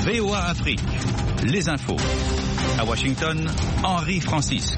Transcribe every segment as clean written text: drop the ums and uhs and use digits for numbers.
VOA Afrique, les infos. À Washington, Henri Francisque.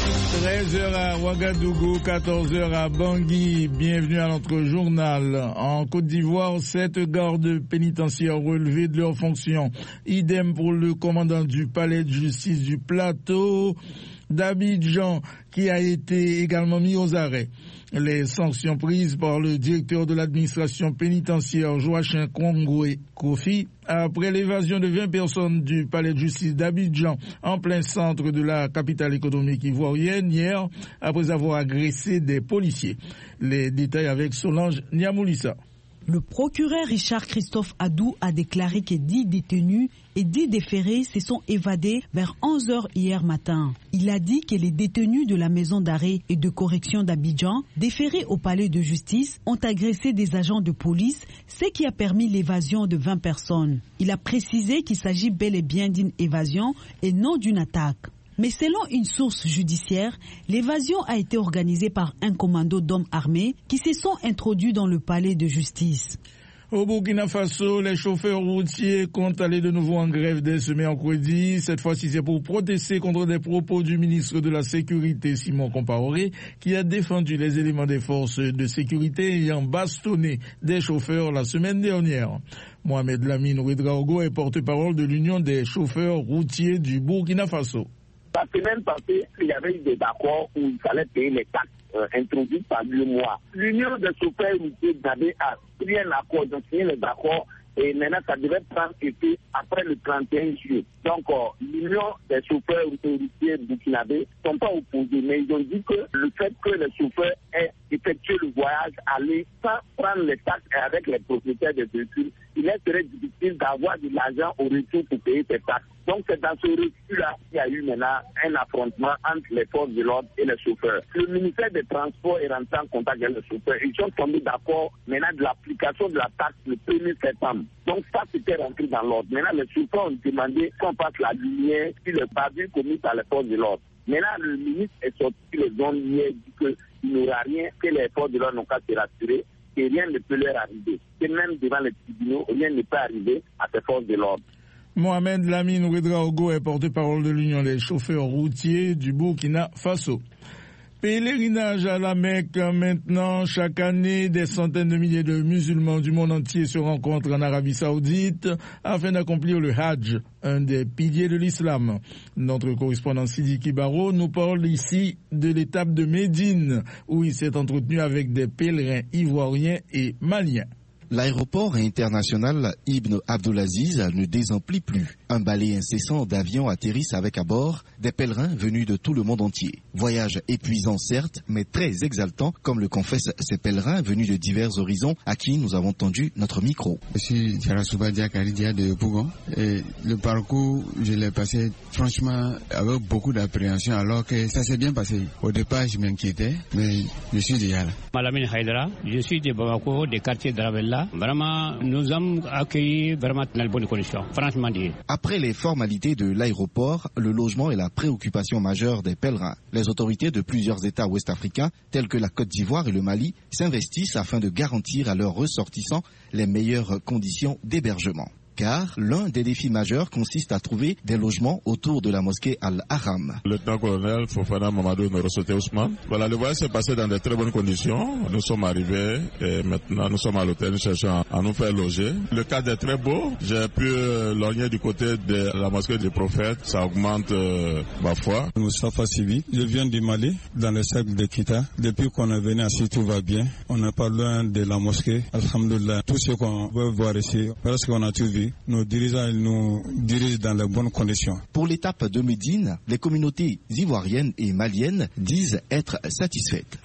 13h à Ouagadougou, 14h à Bangui. Bienvenue à notre journal. En Côte d'Ivoire, 7 gardes pénitentiaires relevés de leurs fonctions. Idem pour le commandant du palais de justice du plateau d'Abidjan, qui a été également mis aux arrêts. Les sanctions prises par le directeur de l'administration pénitentiaire Joachim Kongwe Kofi après l'évasion de 20 personnes du palais de justice d'Abidjan en plein centre de la capitale économique ivoirienne hier après avoir agressé des policiers. Les détails avec Solange Niamoulissa. Le procureur Richard Christophe Adou a déclaré que 10 détenus et 10 déférés se sont évadés vers 11h hier matin. Il a dit que les détenus de la maison d'arrêt et de correction d'Abidjan, déférés au palais de justice, ont agressé des agents de police, ce qui a permis l'évasion de 20 personnes. Il a précisé qu'il s'agit bel et bien d'une évasion et non d'une attaque. Mais selon une source judiciaire, l'évasion a été organisée par un commando d'hommes armés qui se sont introduits dans le palais de justice. Au Burkina Faso, les chauffeurs routiers comptent aller de nouveau en grève dès ce mercredi. Cette fois-ci, c'est pour protester contre des propos du ministre de la Sécurité, Simon Compaoré, qui a défendu les éléments des forces de sécurité ayant bastonné des chauffeurs la semaine dernière. Mohamed Lamine Ouedraogo est porte-parole de l'Union des chauffeurs routiers du Burkina Faso. La semaine passée, il y avait eu des accords où il fallait payer les taxes introduites par l'UEMOA. L'Union des chauffeurs routiers avait pris un accord, ils ont signé les accords et maintenant ça devait prendre effet après le 31 juillet. Donc l'Union des chauffeurs routiers burkinabés ne sont pas opposés, mais ils ont dit que le fait que les chauffeurs aient effectué le voyage, aller sans prendre les taxes et avec les propriétaires des véhicules, il est très difficile d'avoir de l'argent au retour pour payer ces taxes. Donc c'est dans ce refus-là qu'il y a eu maintenant un affrontement entre les forces de l'ordre et les chauffeurs. Le ministère des Transports est rentré en contact avec les chauffeurs. Ils sont tombés d'accord maintenant de l'application de la taxe le 1er septembre. Donc ça c'était rentré dans l'ordre. Maintenant les chauffeurs ont demandé qu'on passe la lumière sur le bavure commis par les forces de l'ordre. Maintenant le ministre est sorti les zones hier, dit qu'il n'y aura rien, que les forces de l'ordre n'ont qu'à se rassurer, que rien ne peut leur arriver. Que même devant les tribunaux, rien ne peut arriver à ces forces de l'ordre. Mohamed Lamine Ouedraogo est porte-parole de l'Union des chauffeurs routiers du Burkina Faso. Pèlerinage à la Mecque maintenant. Chaque année, des centaines de milliers de musulmans du monde entier se rencontrent en Arabie Saoudite afin d'accomplir le Hajj, un des piliers de l'islam. Notre correspondant Sidi Kibaro nous parle ici de l'étape de Médine où il s'est entretenu avec des pèlerins ivoiriens et maliens. L'aéroport international Ibn Abdulaziz ne désemplit plus. Un balai incessant d'avions atterrissent avec à bord des pèlerins venus de tout le monde entier. Voyage épuisant certes, mais très exaltant, comme le confessent ces pèlerins venus de divers horizons à qui nous avons tendu notre micro. Je suis Jarasouba Diakaridia de Pougon et le parcours, je l'ai passé franchement avec beaucoup d'appréhension alors que ça s'est bien passé. Au départ, je m'inquiétais, mais je suis déjà là. Malamine Haïdara, je suis de Bamako, des quartiers de Ravella. Vraiment, nous avons accueilli vraiment dans de bonnes conditions, franchement dit. Après les formalités de l'aéroport, le logement est la préoccupation majeure des pèlerins. Les autorités de plusieurs États ouest-africains, tels que la Côte d'Ivoire et le Mali, s'investissent afin de garantir à leurs ressortissants les meilleures conditions d'hébergement. Car l'un des défis majeurs consiste à trouver des logements autour de la mosquée Al-Haram. Lieutenant-colonel Fofana Mamadou Norosote Ousmane. Voilà, le voyage s'est passé dans de très bonnes conditions. Nous sommes arrivés et maintenant nous sommes à l'hôtel, nous cherchons à nous faire loger. Le cadre est très beau. J'ai pu lorgner du côté de la mosquée du prophète. Ça augmente ma foi. Moustapha Sibi, je viens du Mali, dans le cercle de Kita. Depuis qu'on est venu ici, tout va bien. On n'est pas loin de la mosquée. Alhamdoulilah, tout ce qu'on veut voir ici, parce qu'on a tout vu. Nos dirigeants nous dirigent dans les bonnes conditions. Pour l'étape de Médine, les communautés ivoiriennes et maliennes disent être satisfaites.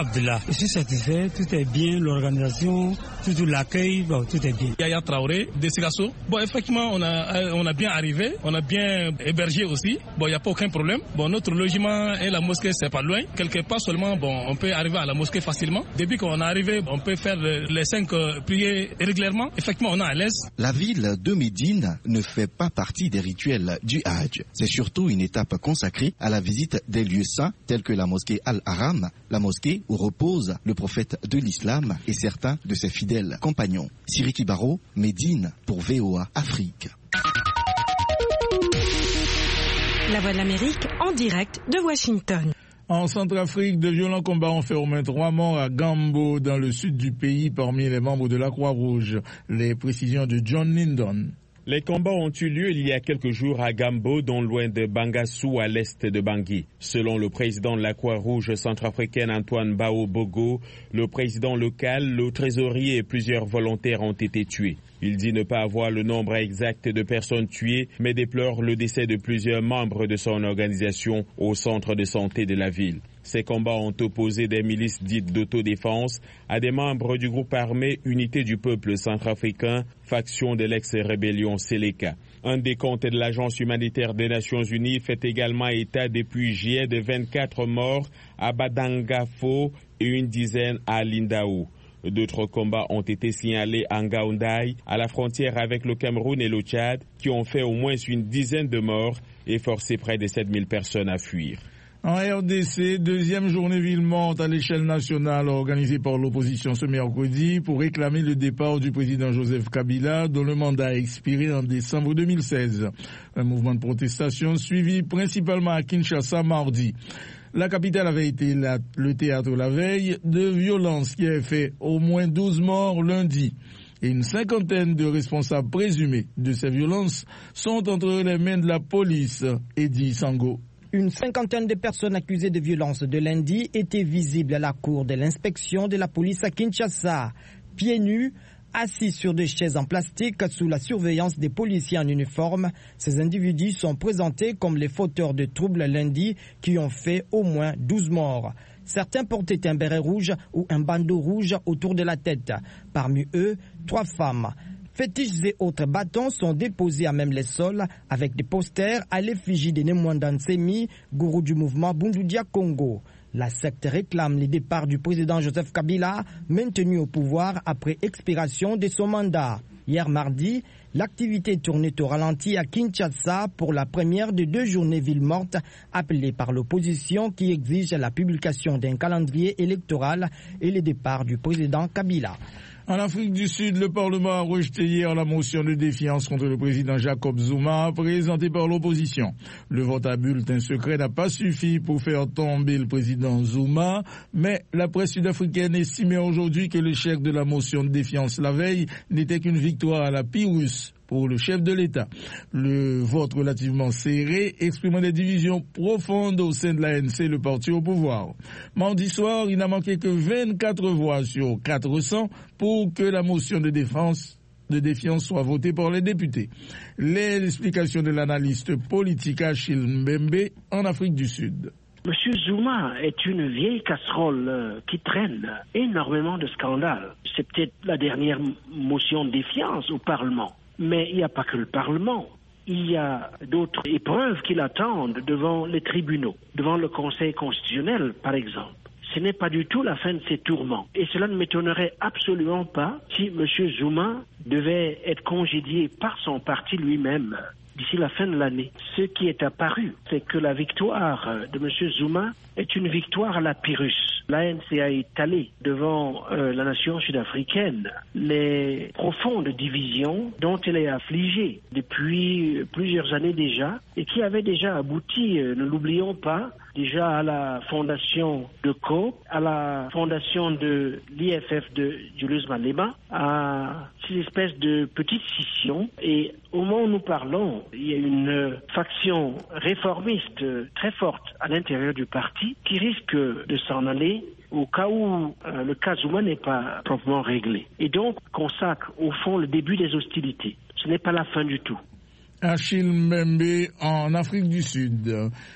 Je suis satisfait, tout est bien, l'organisation, tout l'accueil, tout est bien. Yaya Traoré, de Sigasso. Effectivement, on a bien arrivé, on a bien hébergé aussi. Il n'y a pas aucun problème. Notre logement et la mosquée, c'est pas loin. Quelque part seulement, on peut arriver à la mosquée facilement. Depuis qu'on est arrivé, on peut faire les 5 prières régulièrement. Effectivement, on est à l'aise. La ville de Médine ne fait pas partie des rituels du Hajj. C'est surtout une étape consacrée à la visite des lieux saints tels que la mosquée Al-Haram, la mosquée où repose le prophète de l'islam et certains de ses fidèles compagnons. Siri Kibaro, Médine pour VOA Afrique. La Voix de l'Amérique en direct de Washington. En Centrafrique, de violents combats ont fait au moins 3 morts à Gambo, dans le sud du pays, parmi les membres de la Croix-Rouge. Les précisions de John Lindon. Les combats ont eu lieu il y a quelques jours à Gambo, non loin de Bangassou, à l'est de Bangui. Selon le président de la Croix-Rouge centrafricaine Antoine Bao Bogo, le président local, le trésorier et plusieurs volontaires ont été tués. Il dit ne pas avoir le nombre exact de personnes tuées, mais déplore le décès de plusieurs membres de son organisation au centre de santé de la ville. Ces combats ont opposé des milices dites d'autodéfense à des membres du groupe armé Unité du peuple centrafricain, faction de l'ex-rébellion Séléka. Un décompte de l'Agence humanitaire des Nations Unies fait également état depuis juillet de 24 morts à Badangafo et une dizaine à Lindaou. D'autres combats ont été signalés en Ngaoundai, à la frontière avec le Cameroun et le Tchad, qui ont fait au moins une dizaine de morts et forcé près de 7000 personnes à fuir. En RDC, deuxième journée ville morte à l'échelle nationale organisée par l'opposition ce mercredi pour réclamer le départ du président Joseph Kabila dont le mandat a expiré en décembre 2016. Un mouvement de protestation suivi principalement à Kinshasa mardi. La capitale avait été le théâtre la veille de violences qui avaient fait au moins 12 morts lundi. Et une cinquantaine de responsables présumés de ces violences sont entre les mains de la police, Eddie Sango. Une cinquantaine de personnes accusées de violences de lundi étaient visibles à la cour de l'inspection de la police à Kinshasa. Pieds nus, assis sur des chaises en plastique sous la surveillance des policiers en uniforme, ces individus sont présentés comme les fauteurs de troubles lundi qui ont fait au moins 12 morts. Certains portaient un béret rouge ou un bandeau rouge autour de la tête. Parmi eux, 3 femmes. Fétiches et autres bâtons sont déposés à même les sols avec des posters à l'effigie de Nemwanda Nsemi, gourou du mouvement Bundudia Congo. La secte réclame le départ du président Joseph Kabila, maintenu au pouvoir après expiration de son mandat. Hier mardi, l'activité tournait au ralenti à Kinshasa pour la première de 2 journées ville mortes appelées par l'opposition qui exige la publication d'un calendrier électoral et le départ du président Kabila. En Afrique du Sud, le Parlement a rejeté hier la motion de défiance contre le président Jacob Zuma présentée par l'opposition. Le vote à bulletin secret n'a pas suffi pour faire tomber le président Zuma, mais la presse sud-africaine estimait aujourd'hui que l'échec de la motion de défiance la veille n'était qu'une victoire à la Pyrrhus pour le chef de l'État. Le vote relativement serré exprimant des divisions profondes au sein de l'ANC, le parti au pouvoir. Mardi soir, il n'a manqué que 24 voix sur 400 pour que la motion de défiance soit votée par les députés. Les explications de l'analyste politique Achille Mbembe en Afrique du Sud. Monsieur Zuma est une vieille casserole qui traîne énormément de scandales. C'est peut-être la dernière motion de défiance au Parlement. Mais il n'y a pas que le Parlement. Il y a d'autres épreuves qui l'attendent devant les tribunaux, devant le Conseil constitutionnel, par exemple. Ce n'est pas du tout la fin de ses tourments. Et cela ne m'étonnerait absolument pas si M. Zuma devait être congédié par son parti lui-même d'ici la fin de l'année. Ce qui est apparu, c'est que la victoire de M. Zuma est une victoire à la Pyrrhus. L'ANC a étalé devant la nation sud-africaine les profondes divisions dont elle est affligée depuis plusieurs années déjà et qui avaient déjà abouti, ne l'oublions pas, déjà à la fondation de COP, à la fondation de l'IFF de Julius Malema, à ces espèces de petites scissions. Et au moment où nous parlons, il y a une faction réformiste très forte à l'intérieur du parti qui risque de s'en aller au cas où le cas Zuma n'est pas proprement réglé. Et donc consacre au fond le début des hostilités. Ce n'est pas la fin du tout. Achille Mbembe en Afrique du Sud.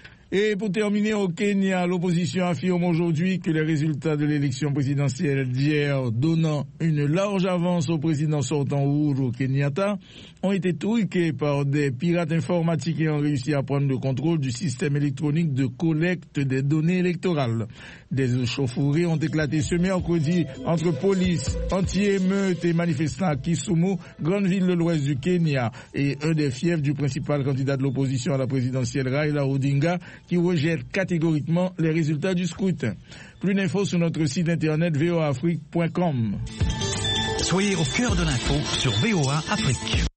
Et pour terminer, au Kenya, l'opposition affirme aujourd'hui que les résultats de l'élection présidentielle d'hier, donnant une large avance au président sortant Uhuru Kenyatta, ont été truqués par des pirates informatiques et ont réussi à prendre le contrôle du système électronique de collecte des données électorales. Des échauffourées ont éclaté ce mercredi entre police, anti-émeute et manifestants à Kisumu, grande ville de l'ouest du Kenya, et un des fiefs du principal candidat de l'opposition à la présidentielle, Raila Odinga, qui rejette catégoriquement les résultats du scrutin. Plus d'infos sur notre site internet voaafrique.com. Soyez au cœur de l'info sur VOA Afrique.